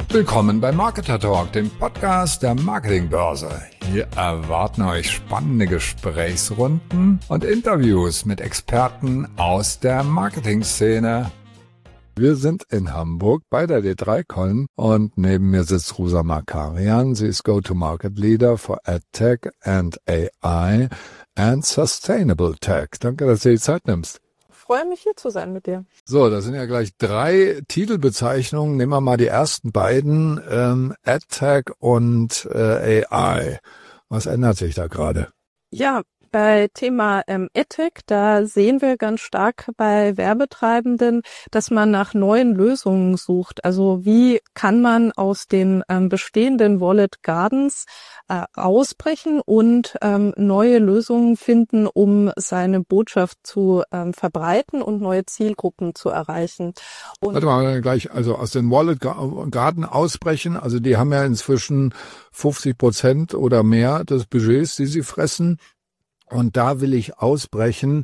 Willkommen bei Marketer Talk, dem Podcast der Marketingbörse. Hier erwarten euch spannende Gesprächsrunden und Interviews mit Experten aus der Marketingszene. Wir sind in Hamburg bei der D3Con und neben mir sitzt Ruza Makarian. Sie ist Go-to-Market Leader for EdTech and AI and Sustainable Tech. Danke, dass du die Zeit nimmst. Ich freue mich, hier zu sein mit dir. So, das sind ja gleich 3 Titelbezeichnungen. Nehmen wir mal die ersten beiden, EdTech und AI. Was ändert sich da gerade? Ja, bei Thema EdTech, da sehen wir ganz stark bei Werbetreibenden, dass man nach neuen Lösungen sucht. Also wie kann man aus den bestehenden Wallet Gardens ausbrechen und neue Lösungen finden, um seine Botschaft zu verbreiten und neue Zielgruppen zu erreichen. Und warte mal gleich, also aus den Wallet Garden ausbrechen, also die haben ja inzwischen 50% oder mehr des Budgets, die sie fressen. Und da will ich ausbrechen.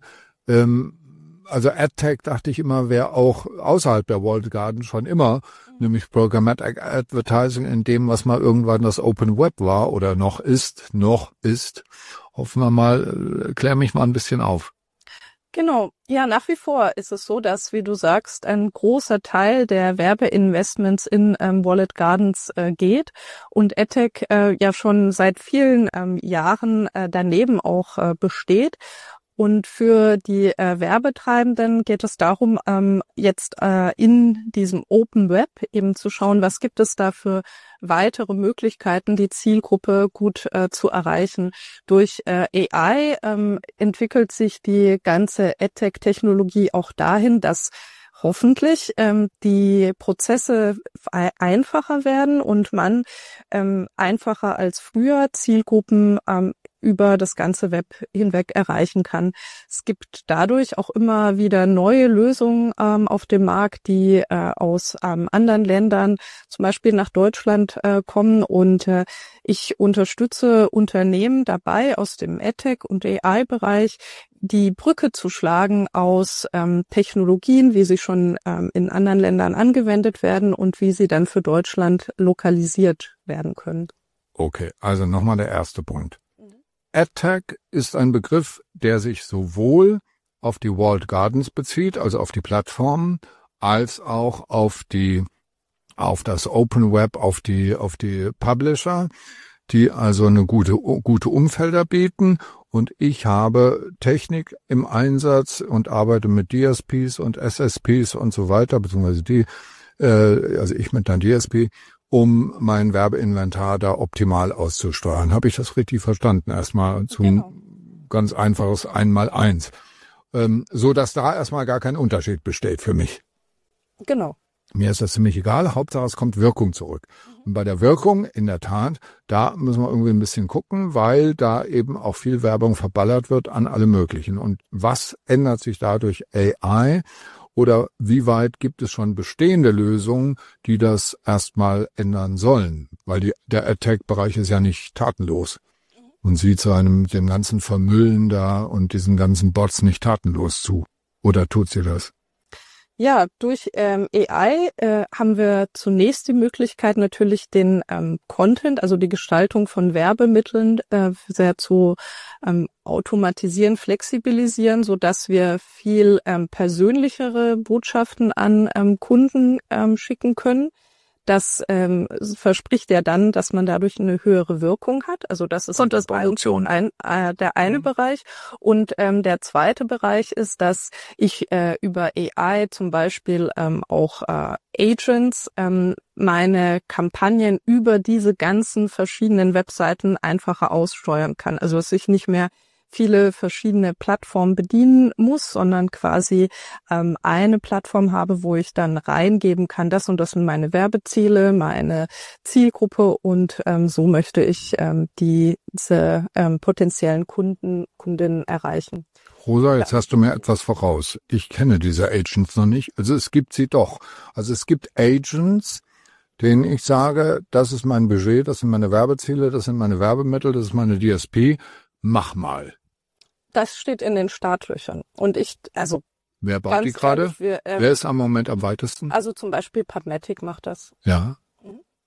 Also AdTech dachte ich immer, wäre auch außerhalb der Walled Garden schon immer, nämlich Programmatic Advertising in dem, was mal irgendwann das Open Web war oder noch ist. Hoffen wir mal, klär mich mal ein bisschen auf. Genau. Ja, nach wie vor ist es so, dass, wie du sagst, ein großer Teil der Werbeinvestments in Wallet Gardens geht und EdTech ja schon seit vielen Jahren daneben auch besteht. Und für die Werbetreibenden geht es darum, jetzt in diesem Open Web eben zu schauen, was gibt es da für weitere Möglichkeiten, die Zielgruppe gut zu erreichen. Durch AI entwickelt sich die ganze EdTech-Technologie auch dahin, dass hoffentlich die Prozesse einfacher werden und man einfacher als früher Zielgruppen über das ganze Web hinweg erreichen kann. Es gibt dadurch auch immer wieder neue Lösungen auf dem Markt, die aus anderen Ländern, zum Beispiel nach Deutschland, kommen. Und ich unterstütze Unternehmen dabei, aus dem EdTech- und AI-Bereich die Brücke zu schlagen aus Technologien, wie sie schon in anderen Ländern angewendet werden und wie sie dann für Deutschland lokalisiert werden können. Okay, also nochmal der erste Punkt. EdTech ist ein Begriff, der sich sowohl auf die Walled Gardens bezieht, also auf die Plattformen, als auch auf das Open Web, auf die Publisher, die also eine gute Umfelder bieten. Und ich habe Technik im Einsatz und arbeite mit DSPs und SSPs und so weiter, beziehungsweise also ich mit einer DSP, um mein Werbeinventar da optimal auszusteuern. Habe ich das richtig verstanden? Erstmal zum ganz einfaches 1x1. So dass da erstmal gar kein Unterschied besteht für mich. Genau. Mir ist das ziemlich egal. Hauptsache es kommt Wirkung zurück. Und bei der Wirkung, in der Tat, da müssen wir irgendwie ein bisschen gucken, weil da eben auch viel Werbung verballert wird an alle möglichen. Und was ändert sich dadurch AI? Oder wie weit gibt es schon bestehende Lösungen, die das erstmal ändern sollen? Weil der AdTech-Bereich ist ja nicht tatenlos und sieht so einem dem ganzen Vermüllen da und diesen ganzen Bots nicht tatenlos zu. Oder tut sie das? Ja, durch AI haben wir zunächst die Möglichkeit, natürlich den Content, also die Gestaltung von Werbemitteln sehr zu automatisieren, flexibilisieren, so dass wir viel persönlichere Botschaften an Kunden schicken können. Das verspricht ja dann, dass man dadurch eine höhere Wirkung hat. Also das ist der eine Bereich. Und der zweite Bereich ist, dass ich über AI zum Beispiel auch Agents meine Kampagnen über diese ganzen verschiedenen Webseiten einfacher aussteuern kann. Also dass ich nicht mehr viele verschiedene Plattformen bedienen muss, sondern quasi eine Plattform habe, wo ich dann reingeben kann, das und das sind meine Werbeziele, meine Zielgruppe und so möchte ich diese potenziellen Kundinnen erreichen. Rosa, jetzt hast du mir etwas voraus. Ich kenne diese Agents noch nicht. Also es gibt sie doch. Also es gibt Agents, denen ich sage, das ist mein Budget, das sind meine Werbeziele, das sind meine Werbemittel, das ist meine DSP. Mach mal. Das steht in den Startlöchern. Und wer baut die gerade? Wer ist am Moment am weitesten? Also zum Beispiel PubMatic macht das. Ja.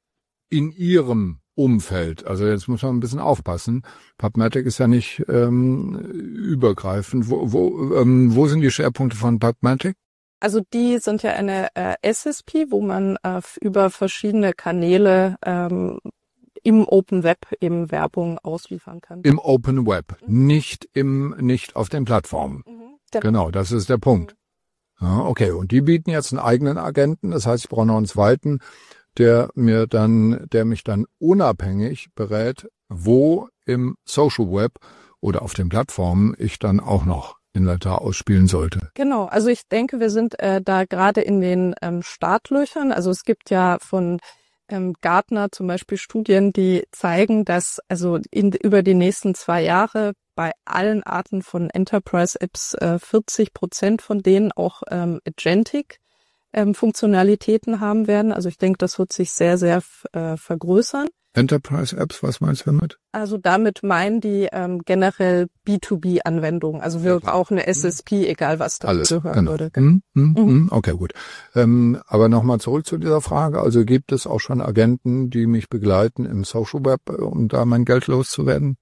in ihrem Umfeld. Also jetzt muss man ein bisschen aufpassen. PubMatic ist ja nicht übergreifend. Wo sind die Schwerpunkte von PubMatic? Also die sind ja eine SSP, wo man über verschiedene Kanäle im Open Web eben Werbung ausliefern kann. Im Open Web, nicht auf den Plattformen. Genau, das ist der Punkt. Ja, okay, und die bieten jetzt einen eigenen Agenten. Das heißt, ich brauche noch einen zweiten, der mich dann unabhängig berät, wo im Social Web oder auf den Plattformen ich dann auch noch Inventar ausspielen sollte. Genau, also ich denke, wir sind da gerade in den Startlöchern. Also es gibt ja von Gartner zum Beispiel Studien, die zeigen, dass also über die nächsten 2 Jahre bei allen Arten von Enterprise-Apps 40% von denen auch Agentic Funktionalitäten haben werden. Also ich denke, das wird sich sehr, sehr vergrößern. Enterprise-Apps, was meinst du damit? Also damit meinen die generell B2B-Anwendungen. Also wir auch eine SSP, egal was da gehören würde. Okay, gut. Aber nochmal zurück zu dieser Frage. Also gibt es auch schon Agenten, die mich begleiten im Social Web, um da mein Geld loszuwerden?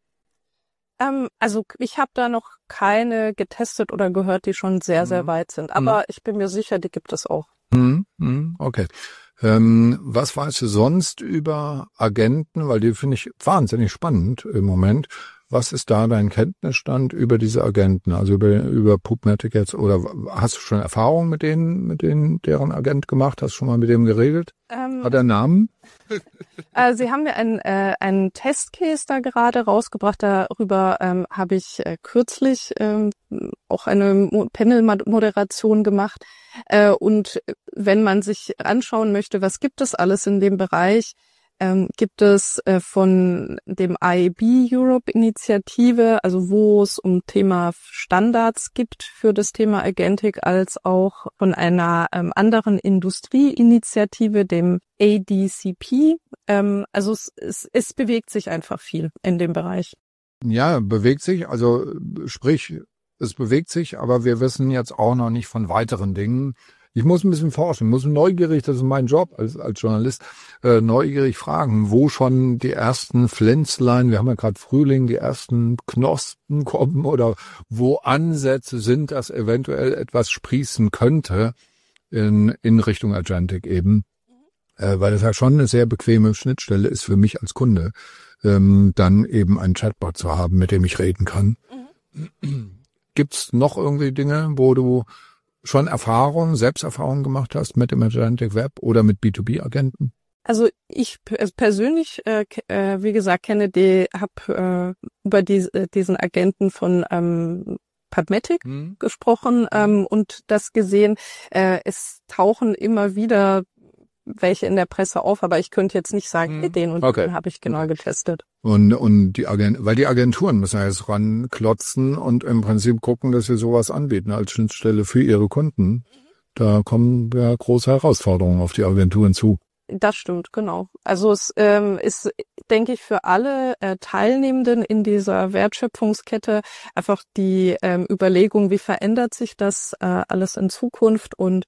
Also ich habe da noch keine getestet oder gehört, die schon sehr, sehr weit sind. Aber ich bin mir sicher, die gibt es auch. Okay. Was weißt du sonst über Agenten? Weil die finde ich wahnsinnig spannend im Moment. Was ist da dein Kenntnisstand über diese Agenten? Also über PubMatic jetzt? Oder hast du schon Erfahrung mit denen, deren Agent gemacht? Hast du schon mal mit dem geredet? Hat er einen Namen? Sie haben mir einen Testcase da gerade rausgebracht. Darüber habe ich kürzlich auch eine Panel-Moderation gemacht. Und wenn man sich anschauen möchte, was gibt es alles in dem Bereich, gibt es von dem IAB Europe Initiative, also wo es um Thema Standards gibt für das Thema Agentic, als auch von einer anderen Industrieinitiative, dem ADCP. Also es bewegt sich einfach viel in dem Bereich. Ja, bewegt sich, also sprich, es bewegt sich, aber wir wissen jetzt auch noch nicht von weiteren Dingen. Ich muss ein bisschen forschen, muss neugierig, das ist mein Job als Journalist, neugierig fragen, wo schon die ersten Pflänzlein, wir haben ja gerade Frühling, die ersten Knospen kommen oder wo Ansätze sind, dass eventuell etwas sprießen könnte in Richtung Agentic eben. Weil das ja schon eine sehr bequeme Schnittstelle ist für mich als Kunde, dann eben einen Chatbot zu haben, mit dem ich reden kann. Gibt's noch irgendwie Dinge, wo du schon Selbsterfahrungen gemacht hast mit dem Agentic Web oder mit B2B-Agenten? Also ich persönlich, wie gesagt, habe über diesen Agenten von PubMatic gesprochen und das gesehen. Es tauchen immer wieder welche in der Presse auf, aber ich könnte jetzt nicht sagen, den und den habe ich genau getestet. Und weil die Agenturen müssen ja jetzt ranklotzen und im Prinzip gucken, dass sie sowas anbieten als Schnittstelle für ihre Kunden. Da kommen ja große Herausforderungen auf die Agenturen zu. Das stimmt, genau. Also es ist, denke ich, für alle Teilnehmenden in dieser Wertschöpfungskette einfach die Überlegung, wie verändert sich das alles in Zukunft und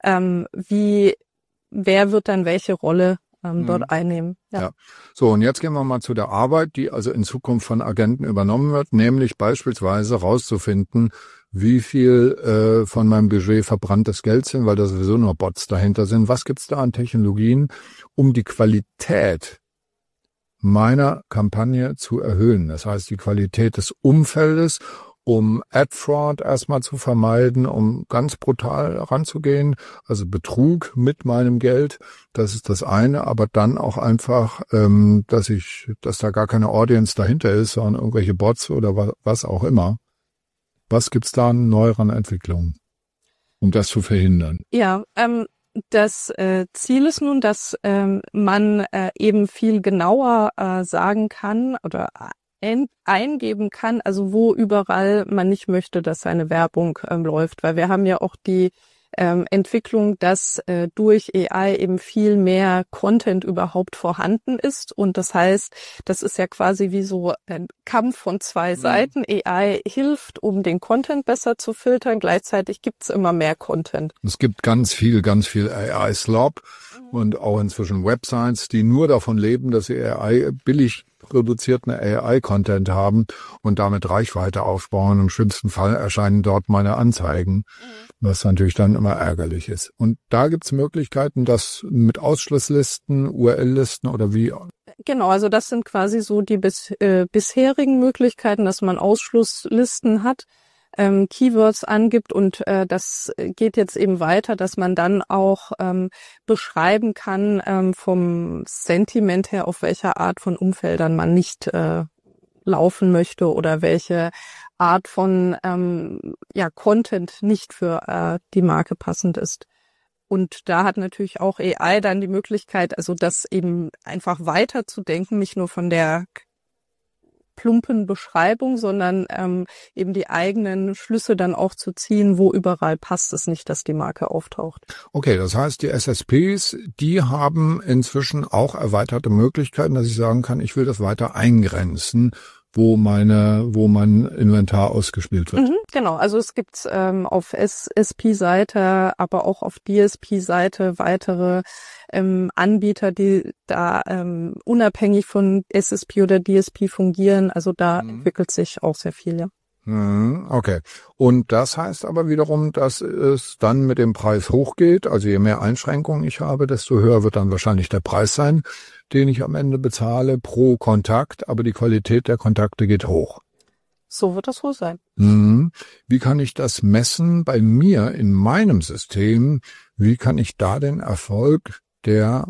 wer wird dann welche Rolle dort einnehmen. Ja. So, und jetzt gehen wir mal zu der Arbeit, die also in Zukunft von Agenten übernommen wird, nämlich beispielsweise rauszufinden, wie viel von meinem Budget verbranntes Geld sind, weil da sowieso nur Bots dahinter sind. Was gibt's da an Technologien, um die Qualität meiner Kampagne zu erhöhen? Das heißt, die Qualität des Umfeldes, um Ad-Fraud erstmal zu vermeiden, um ganz brutal ranzugehen, also Betrug mit meinem Geld, das ist das eine, aber dann auch einfach, dass da gar keine Audience dahinter ist, sondern irgendwelche Bots oder was auch immer. Was gibt's da an neueren Entwicklungen, um das zu verhindern? Ja, das Ziel ist nun, dass man eben viel genauer sagen kann oder eingeben kann, also wo überall man nicht möchte, dass seine Werbung läuft, weil wir haben ja auch die Entwicklung, dass durch AI eben viel mehr Content überhaupt vorhanden ist. Und das heißt, das ist ja quasi wie so ein Kampf von zwei Seiten. AI hilft, um den Content besser zu filtern. Gleichzeitig gibt's immer mehr Content. Es gibt ganz viel AI-Slop und auch inzwischen Websites, die nur davon leben, dass sie billig produzierten AI-Content haben und damit Reichweite aufbauen. Im schlimmsten Fall erscheinen dort meine Anzeigen, was natürlich dann immer ärgerlich ist. Und da gibt's Möglichkeiten, das mit Ausschlusslisten, URL-Listen oder wie? Genau, also das sind quasi so die bisherigen Möglichkeiten, dass man Ausschlusslisten hat, Keywords angibt und das geht jetzt eben weiter, dass man dann auch beschreiben kann vom Sentiment her, auf welcher Art von Umfeldern man nicht laufen möchte oder welche Art von Content nicht für die Marke passend ist. Und da hat natürlich auch AI dann die Möglichkeit, also das eben einfach weiterzudenken, nicht nur von der plumpen Beschreibung, sondern eben die eigenen Schlüsse dann auch zu ziehen, wo überall passt es nicht, dass die Marke auftaucht. Okay, das heißt, die SSPs, die haben inzwischen auch erweiterte Möglichkeiten, dass ich sagen kann, ich will das weiter eingrenzen, wo mein Inventar ausgespielt wird. Genau, also es gibt auf SSP-Seite, aber auch auf DSP-Seite weitere Anbieter, die da unabhängig von SSP oder DSP fungieren. Also da entwickelt sich auch sehr viel, ja. Okay. Und das heißt aber wiederum, dass es dann mit dem Preis hochgeht. Also je mehr Einschränkungen ich habe, desto höher wird dann wahrscheinlich der Preis sein, den ich am Ende bezahle pro Kontakt. Aber die Qualität der Kontakte geht hoch. So wird das wohl sein. Wie kann ich das messen bei mir in meinem System? Wie kann ich da den Erfolg der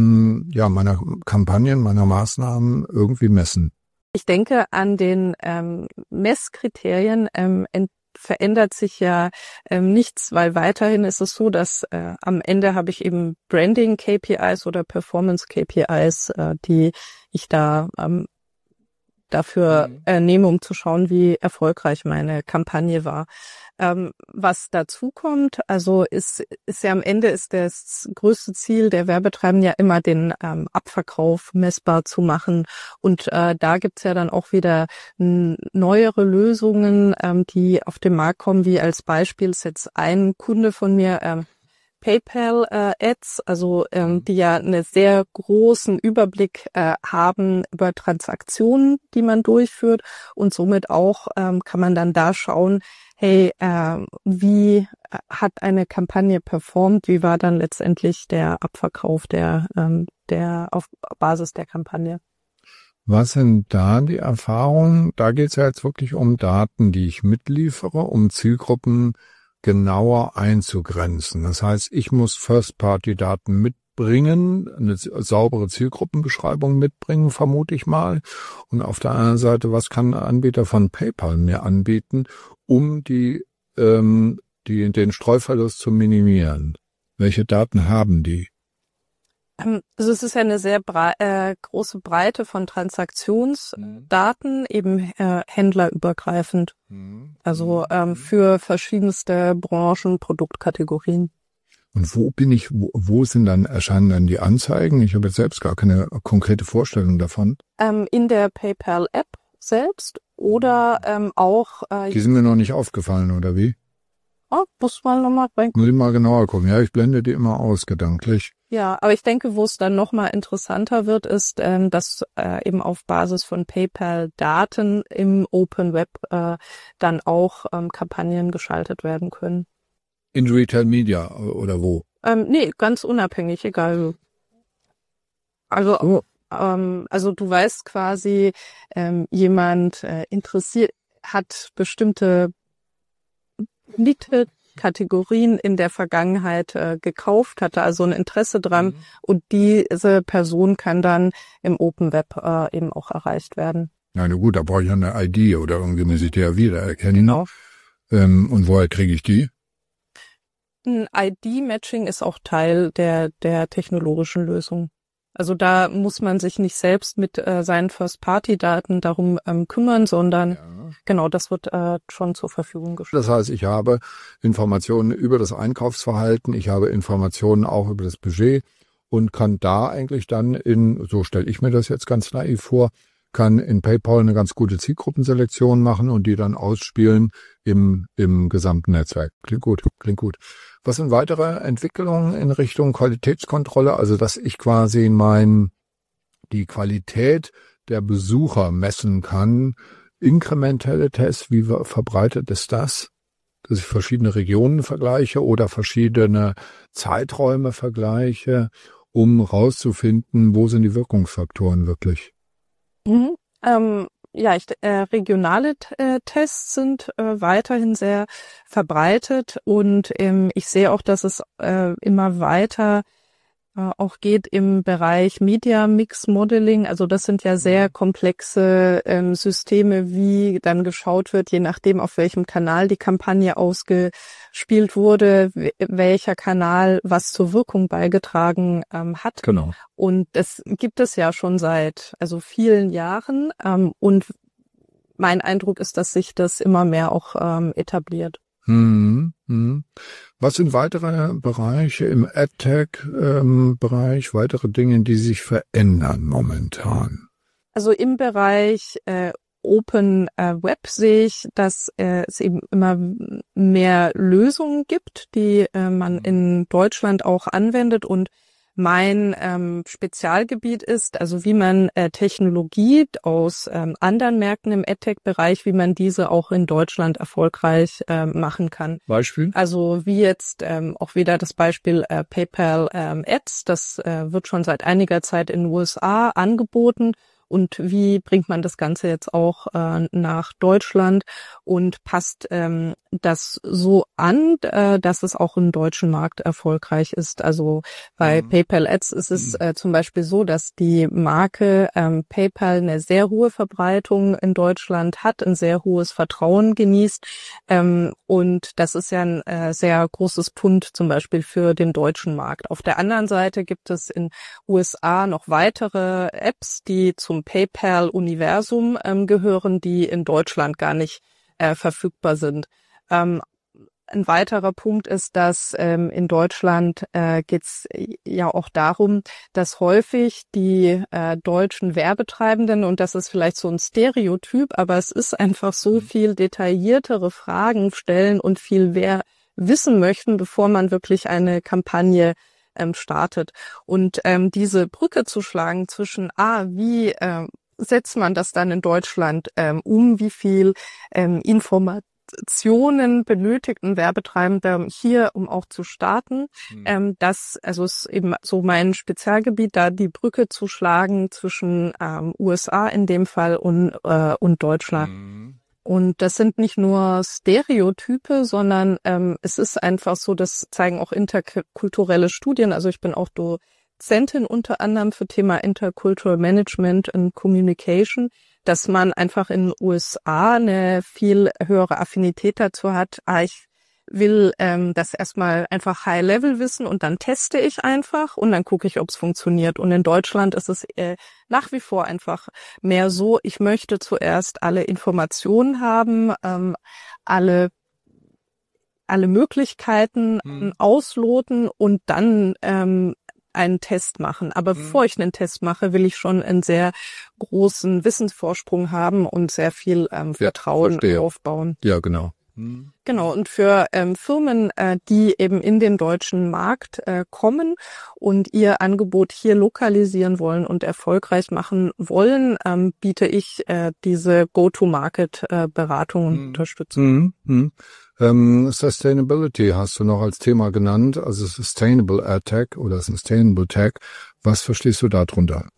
meiner Kampagnen, meiner Maßnahmen irgendwie messen? Ich denke, an den Messkriterien verändert sich ja nichts, weil weiterhin ist es so, dass am Ende habe ich eben Branding-KPIs oder Performance-KPIs, die ich da dafür nehme, um zu schauen, wie erfolgreich meine Kampagne war. Was dazu kommt, also ist ja am Ende ist das größte Ziel der Werbetreibenden ja immer den Abverkauf messbar zu machen. Und da gibt's ja dann auch wieder neuere Lösungen, die auf den Markt kommen, wie als Beispiel ist jetzt ein Kunde von mir, PayPal-Ads, also die ja einen sehr großen Überblick haben über Transaktionen, die man durchführt und somit auch kann man dann da schauen, hey, wie hat eine Kampagne performt, wie war dann letztendlich der Abverkauf der auf Basis der Kampagne. Was sind da die Erfahrungen? Da geht es ja jetzt wirklich um Daten, die ich mitliefere, um Zielgruppen genauer einzugrenzen. Das heißt, ich muss First-Party-Daten mitbringen, eine saubere Zielgruppenbeschreibung mitbringen, vermute ich mal. Und auf der anderen Seite, was kann ein Anbieter von PayPal mir anbieten, um den Streuverlust zu minimieren? Welche Daten haben die? Also es ist ja eine sehr große Breite von Transaktionsdaten, eben händlerübergreifend. Also für verschiedenste Branchen, Produktkategorien. Und wo erscheinen dann die Anzeigen? Ich habe jetzt selbst gar keine konkrete Vorstellung davon. In der PayPal-App selbst oder auch... die sind mir noch nicht aufgefallen, oder wie? Oh, muss man nochmal rein. Muss ich mal genauer gucken. Ja, ich blende die immer aus, gedanklich. Ja, aber ich denke, wo es dann nochmal interessanter wird, ist, dass eben auf Basis von PayPal-Daten im Open Web dann auch Kampagnen geschaltet werden können. In Retail Media oder wo? Nee, ganz unabhängig, egal. Also, also du weißt quasi, jemand hat bestimmte Kategorien in der Vergangenheit gekauft, hatte also ein Interesse dran und diese Person kann dann im Open Web eben auch erreicht werden. Ja, na gut, da brauche ich ja eine ID oder irgendwie muss ich die ja wiedererkennen. Genau. Und woher kriege ich die? Ein ID-Matching ist auch Teil der technologischen Lösung. Also da muss man sich nicht selbst mit seinen First-Party-Daten darum kümmern, sondern genau, das wird schon zur Verfügung gestellt. Das heißt, ich habe Informationen über das Einkaufsverhalten, ich habe Informationen auch über das Budget und kann da eigentlich dann so stelle ich mir das jetzt ganz naiv vor, kann in PayPal eine ganz gute Zielgruppenselektion machen und die dann ausspielen im gesamten Netzwerk. Klingt gut. Was sind weitere Entwicklungen in Richtung Qualitätskontrolle? Also, dass ich quasi die Qualität der Besucher messen kann. Inkrementelle Tests, wie verbreitet ist das? Dass ich verschiedene Regionen vergleiche oder verschiedene Zeiträume vergleiche, um rauszufinden, wo sind die Wirkungsfaktoren wirklich? Mhm. Regionale Tests sind weiterhin sehr verbreitet und ich sehe auch, dass es immer weiter auch geht im Bereich Media Mix Modeling. Also das sind ja sehr komplexe Systeme, wie dann geschaut wird, je nachdem, auf welchem Kanal die Kampagne ausgespielt wurde, welcher Kanal was zur Wirkung beigetragen hat. Genau. Und das gibt es ja schon seit vielen Jahren. Und mein Eindruck ist, dass sich das immer mehr auch etabliert. Was sind weitere Bereiche im AdTech-Bereich, weitere Dinge, die sich verändern momentan? Also im Bereich Open Web sehe ich, dass es eben immer mehr Lösungen gibt, die man in Deutschland auch anwendet, und mein Spezialgebiet ist, also wie man Technologie aus anderen Märkten im AdTech-Bereich, wie man diese auch in Deutschland erfolgreich machen kann. Beispiel? Also wie jetzt auch wieder das Beispiel PayPal Ads, das wird schon seit einiger Zeit in den USA angeboten. Und wie bringt man das Ganze jetzt auch nach Deutschland und passt das so an, dass es auch im deutschen Markt erfolgreich ist? Also bei PayPal Ads ist es zum Beispiel so, dass die Marke PayPal eine sehr hohe Verbreitung in Deutschland hat, ein sehr hohes Vertrauen genießt. Und das ist ja ein sehr großes Pfund zum Beispiel für den deutschen Markt. Auf der anderen Seite gibt es in USA noch weitere Apps, die zum PayPal-Universum gehören, die in Deutschland gar nicht verfügbar sind. Ein weiterer Punkt ist, dass in Deutschland geht es ja auch darum, dass häufig die deutschen Werbetreibenden, und das ist vielleicht so ein Stereotyp, aber es ist einfach so viel detailliertere Fragen stellen und viel mehr wissen möchten, bevor man wirklich eine Kampagne startet. Und diese Brücke zu schlagen zwischen, wie setzt man das dann in Deutschland wie viel Informationen benötigt ein Werbetreibender hier, um auch zu starten. Das ist eben so mein Spezialgebiet, da die Brücke zu schlagen zwischen USA in dem Fall und Deutschland. Und das sind nicht nur Stereotype, sondern es ist einfach so, das zeigen auch interkulturelle Studien. Also ich bin auch Dozentin unter anderem für Thema Intercultural Management and Communication, dass man einfach in den USA eine viel höhere Affinität dazu hat. Ich will das erstmal einfach High-Level wissen und dann teste ich einfach und dann gucke ich, ob es funktioniert. Und in Deutschland ist es nach wie vor einfach mehr so, ich möchte zuerst alle Informationen haben, alle Möglichkeiten ausloten und dann einen Test machen. Aber bevor ich einen Test mache, will ich schon einen sehr großen Wissensvorsprung haben und sehr viel Vertrauen aufbauen. Ja, genau. Genau, und für Firmen, die eben in den deutschen Markt kommen und ihr Angebot hier lokalisieren wollen und erfolgreich machen wollen, biete ich diese Go-to-Market-Beratung und Unterstützung. Sustainability hast du noch als Thema genannt, also Sustainable AdTech oder Sustainable Tech. Was verstehst du darunter?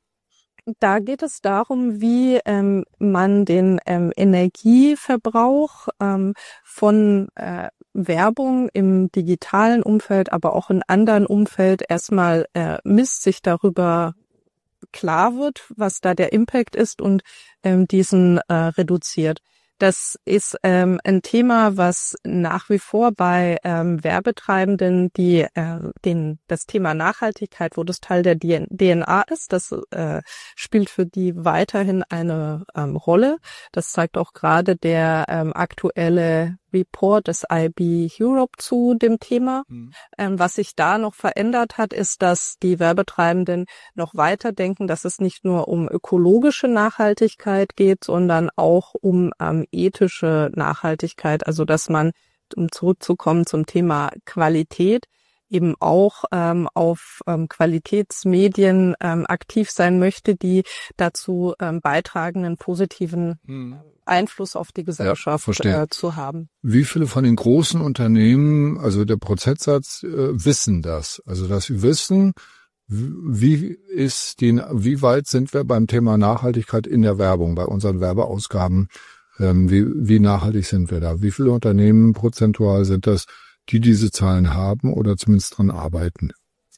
Da geht es darum, wie man den Energieverbrauch von Werbung im digitalen Umfeld, aber auch in anderen Umfeld erstmal misst, sich darüber klar wird, was da der Impact ist und diesen reduziert. Das ist ein Thema, was nach wie vor bei Werbetreibenden, die das Thema Nachhaltigkeit, wo das Teil der DNA ist, das spielt für die weiterhin eine Rolle. Das zeigt auch gerade der aktuelle Report des IB Europe zu dem Thema. Was sich da noch verändert hat, ist, dass die Werbetreibenden noch weiter denken, dass es nicht nur um ökologische Nachhaltigkeit geht, sondern auch um ethische Nachhaltigkeit. Also dass man, um zurückzukommen zum Thema Qualität, eben auch auf Qualitätsmedien aktiv sein möchte, die dazu beitragen, einen positiven Einfluss auf die Gesellschaft zu haben. Wie viele von den großen Unternehmen, also der Prozentsatz, wissen das? Also dass sie wissen, wie weit sind wir beim Thema Nachhaltigkeit in der Werbung, bei unseren Werbeausgaben? Wie nachhaltig sind wir da? Wie viele Unternehmen prozentual sind das, die diese Zahlen haben oder zumindest dran arbeiten?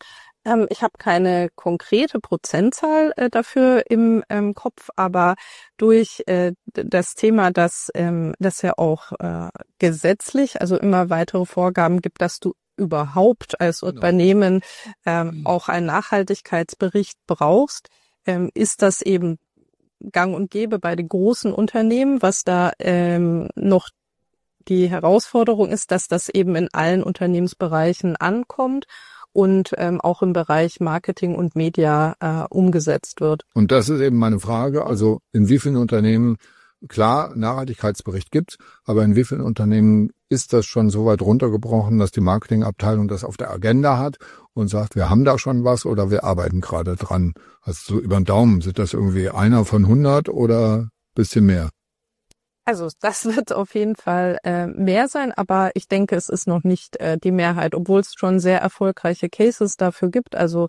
Ich habe keine konkrete Prozentzahl dafür im Kopf, aber durch das Thema, dass ja auch gesetzlich, also immer weitere Vorgaben gibt, dass du überhaupt als Unternehmen auch einen Nachhaltigkeitsbericht brauchst, ist das eben gang und gäbe bei den großen Unternehmen. Was da noch die Herausforderung ist, dass das eben in allen Unternehmensbereichen ankommt und auch im Bereich Marketing und Media umgesetzt wird. Und das ist eben meine Frage, also in wie vielen Unternehmen, klar, Nachhaltigkeitsbericht gibt's, aber in wie vielen Unternehmen ist das schon so weit runtergebrochen, dass die Marketingabteilung das auf der Agenda hat und sagt, wir haben da schon was oder wir arbeiten gerade dran? Also so über den Daumen, sind das irgendwie einer von 100 oder ein bisschen mehr? Also das wird auf jeden Fall mehr sein, aber ich denke, es ist noch nicht die Mehrheit, obwohl es schon sehr erfolgreiche Cases dafür gibt. Also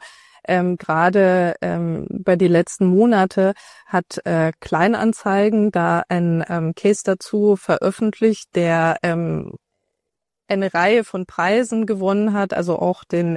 gerade bei die letzten Monate hat Kleinanzeigen da ein Case dazu veröffentlicht, der eine Reihe von Preisen gewonnen hat, also auch den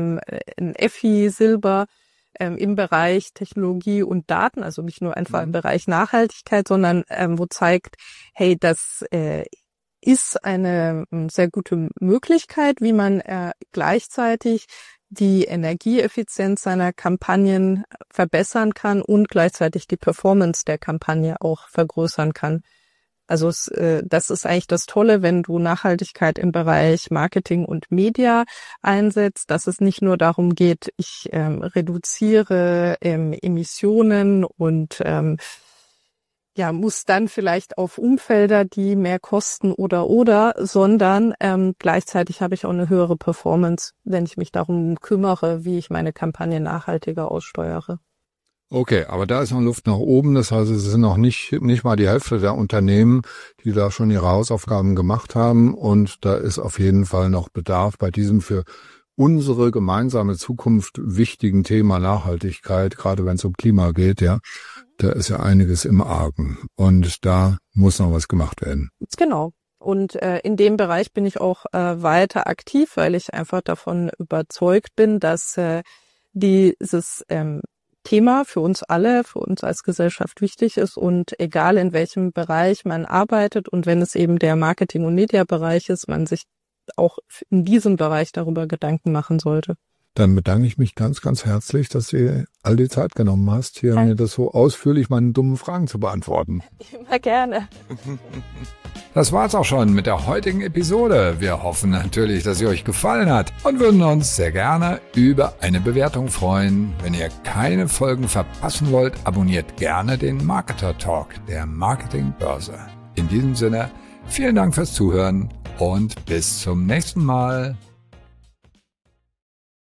Effi Silber im Bereich Technologie und Daten, also nicht nur einfach im Bereich Nachhaltigkeit, sondern wo zeigt, hey, das ist eine sehr gute Möglichkeit, wie man gleichzeitig die Energieeffizienz seiner Kampagnen verbessern kann und gleichzeitig die Performance der Kampagne auch vergrößern kann. Also das ist eigentlich das Tolle, wenn du Nachhaltigkeit im Bereich Marketing und Media einsetzt, dass es nicht nur darum geht, ich reduziere Emissionen und muss dann vielleicht auf Umfelder, die mehr kosten oder, sondern gleichzeitig habe ich auch eine höhere Performance, wenn ich mich darum kümmere, wie ich meine Kampagne nachhaltiger aussteuere. Okay, aber da ist noch Luft nach oben. Das heißt, es sind noch nicht mal die Hälfte der Unternehmen, die da schon ihre Hausaufgaben gemacht haben. Und da ist auf jeden Fall noch Bedarf bei diesem für unsere gemeinsame Zukunft wichtigen Thema Nachhaltigkeit, gerade wenn es um Klima geht, ja. Da ist ja einiges im Argen. Und da muss noch was gemacht werden. Genau. Und in dem Bereich bin ich auch weiter aktiv, weil ich einfach davon überzeugt bin, dass dieses Thema für uns alle, für uns als Gesellschaft wichtig ist und egal in welchem Bereich man arbeitet und wenn es eben der Marketing- und Media-Bereich ist, man sich auch in diesem Bereich darüber Gedanken machen sollte. Dann bedanke ich mich ganz, ganz herzlich, dass du all die Zeit genommen hast, hier mir das so ausführlich meine dummen Fragen zu beantworten. Immer gerne. Das war's auch schon mit der heutigen Episode. Wir hoffen natürlich, dass sie euch gefallen hat und würden uns sehr gerne über eine Bewertung freuen. Wenn ihr keine Folgen verpassen wollt, abonniert gerne den Marketer Talk der Marketingbörse. In diesem Sinne, vielen Dank fürs Zuhören und bis zum nächsten Mal.